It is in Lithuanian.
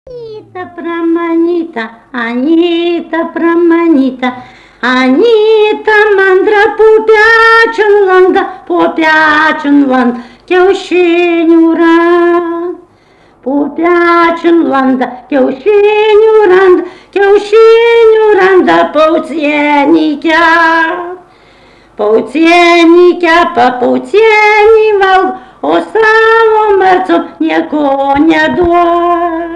Pramanyta, Anyta pramanyta, Anyta mandra po pečiun landa, kiaušinių randa. Po pečiun landa, kiaušinių randa, paucienį kepa. Paucienį kepa, paucienį valgo, o savo mercom nieko neduoda.